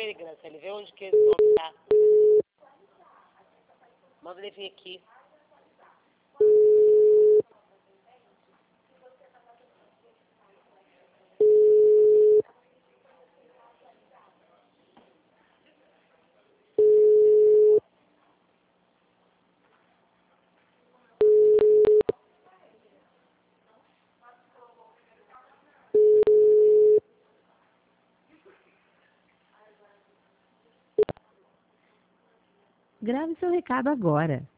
ele, Graça. Ele vê onde que esse homem tá. Manda ele vir aqui. Grave seu recado agora.